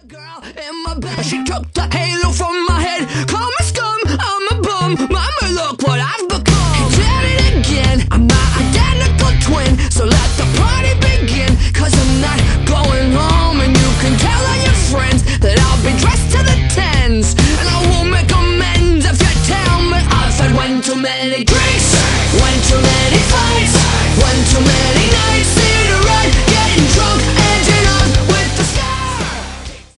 Girl in my bed, she took the halo from my head. Call me scum, I'm a bum. Mama look what